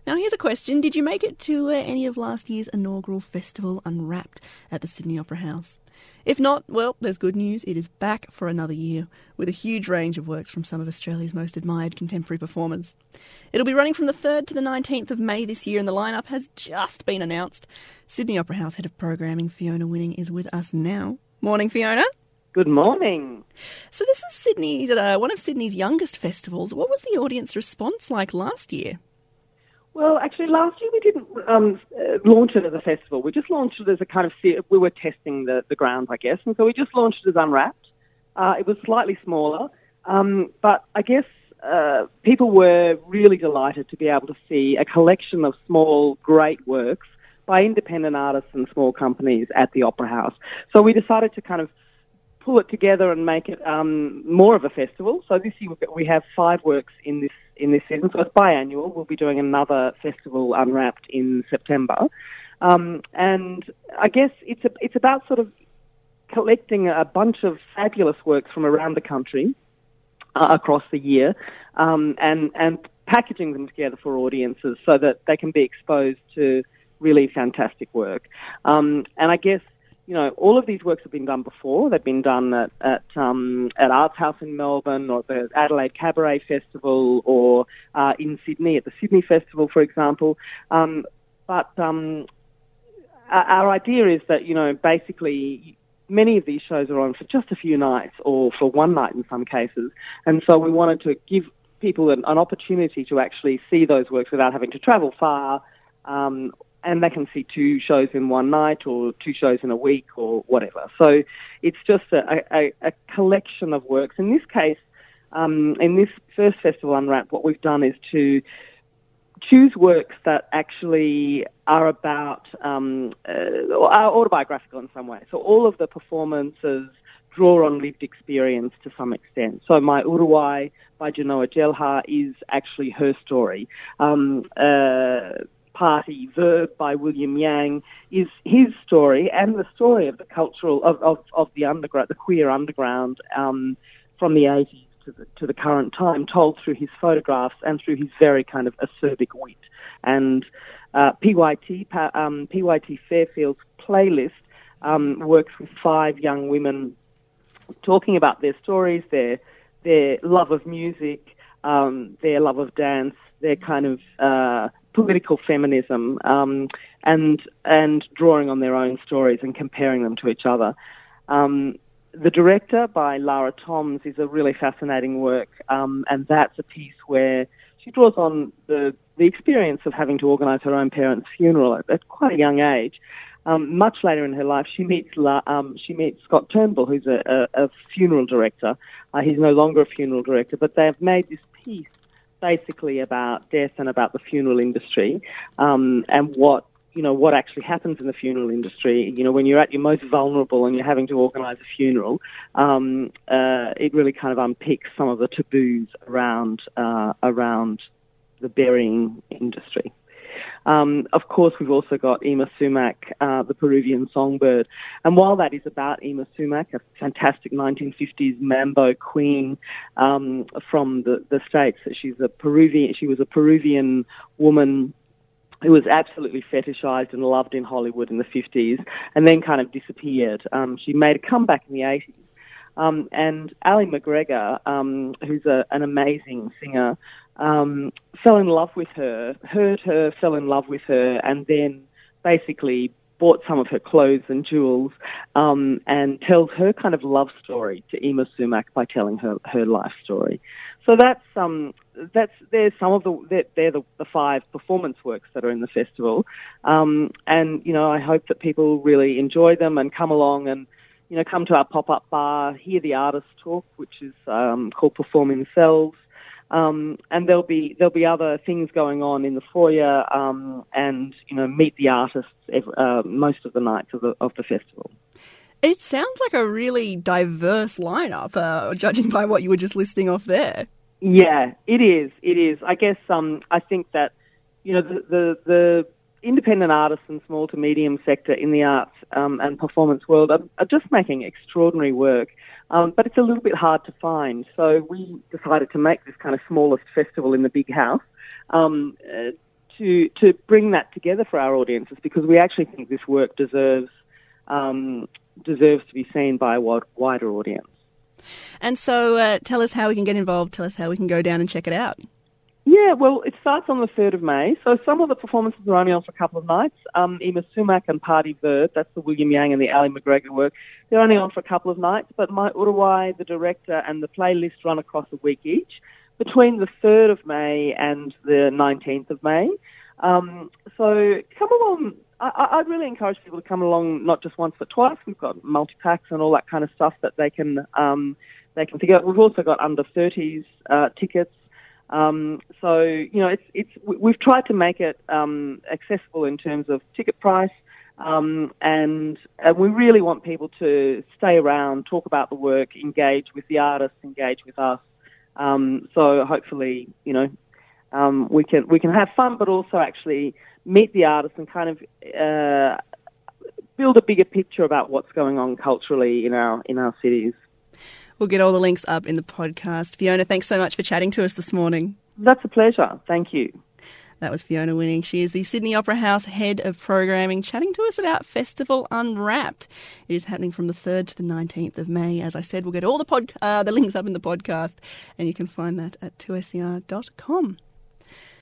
Now, here's a question. Did you make it to any of last year's inaugural festival, Unwrapped, at the Sydney Opera House? If not, well, there's good news. It is back for another year, with a huge range of works from some of Australia's most admired contemporary performers. It'll be running from the 3rd to the 19th of May this year, and the lineup has just been announced. Sydney Opera House Head of Programming, Fiona Winning, is with us now. Morning, Fiona. Good morning. So this is Sydney's one of Sydney's youngest festivals. What was the audience response like last year? Well, actually, last year we didn't launch it as a festival. We just launched it as a kind of... We were testing the grounds, I guess, and so we just launched it as Unwrapped. It was slightly smaller, but I guess people were really delighted to be able to see a collection of small, great works by independent artists and small companies at the Opera House. So we decided to kind of pull it together and make it more of a festival. So this year we have 5 works in this season, so it's biannual. We'll be doing another festival, Unwrapped, in September. And I guess it's about sort of collecting a bunch of fabulous works from around the country across the year and packaging them together for audiences so that they can be exposed to really fantastic work. And I guess, you know, all of these works have been done before. They've been done at Arts House in Melbourne, or the Adelaide Cabaret Festival, or in Sydney at the Sydney Festival, for example. But our idea is that, you know, basically many of these shows are on for just a few nights, or for one night in some cases. And so we wanted to give people an opportunity to actually see those works without having to travel far, and they can see 2 shows in one night or 2 shows in a week or whatever. So it's just a collection of works. In this case, in this first festival, Unwrapped, what we've done is to choose works that actually are about, are autobiographical in some way. So all of the performances draw on lived experience to some extent. So My Uruwai by Genoa Gelha is actually her story. Party Verb by William Yang is his story, and the story of the cultural of the underground, the queer underground, from the 80s to the current time, told through his photographs and through his very kind of acerbic wit. And PYT Fairfield's playlist works with 5 young women talking about their stories, their love of music, their love of dance, their kind of political feminism, and drawing on their own stories and comparing them to each other. The Director by Lara Toms is a really fascinating work, and that's a piece where she draws on the experience of having to organise her own parents' funeral at quite a young age. Much later in her life, she meets Scott Turnbull, who's a funeral director. He's no longer a funeral director, but they have made this piece basically about death and about the funeral industry, and what actually happens in the funeral industry. You know, when you're at your most vulnerable and you're having to organise a funeral, it really kind of unpicks some of the taboos around the burying industry. Of course, we've also got Yma Sumac, the Peruvian songbird. And while that is about Yma Sumac, a fantastic 1950s mambo queen from the States, she was a Peruvian woman who was absolutely fetishized and loved in Hollywood in the 50s, and then kind of disappeared. She made a comeback in the 80s. And Ali McGregor, who's an amazing singer, fell in love with her, heard her, fell in love with her, and then basically bought some of her clothes and jewels, and tells her kind of love story to Yma Sumac by telling her life story. So they're some of the 5 performance works that are in the festival, and you know, I hope that people really enjoy them and come along and, you know, come to our pop-up bar, hear the artists talk, which is called Performing Themselves. And there'll be other things going on in the foyer, and, you know, meet the artists most of the nights of the festival. It sounds like a really diverse lineup, judging by what you were just listing off there. Yeah, it is. It is. I guess I think that, you know, the independent artists and small to medium sector in the arts and performance world are just making extraordinary work. But it's a little bit hard to find. So we decided to make this kind of smallest festival in the big house to to bring that together for our audiences, because we actually think this work deserves to be seen by a wider audience. And so tell us how we can get involved, tell us how we can go down and check it out. Yeah, well, it starts on the 3rd of May, so some of the performances are only on for a couple of nights. Ima Sumac and Party Verb, that's the William Yang and the Ali McGregor work, they're only on for a couple of nights, but Mai Uruwai, the director, and the playlist run across a week each, between the 3rd of May and the 19th of May. So come along. I'd really encourage people to come along, not just once but twice. We've got multi-packs and all that kind of stuff that they can figure out. We've also got under 30s tickets. So we've tried to make it accessible in terms of ticket price, and we really want people to stay around, talk about the work, engage with the artists, engage with us. So hopefully, we can have fun, but also actually meet the artists and kind of build a bigger picture about what's going on culturally in our cities. We'll get all the links up in the podcast. Fiona, thanks so much for chatting to us this morning. That's a pleasure. Thank you. That was Fiona Winning. She is the Sydney Opera House Head of Programming, chatting to us about Festival Unwrapped. It is happening from the 3rd to the 19th of May. As I said, we'll get all the links up in the podcast, and you can find that at 2SER.com.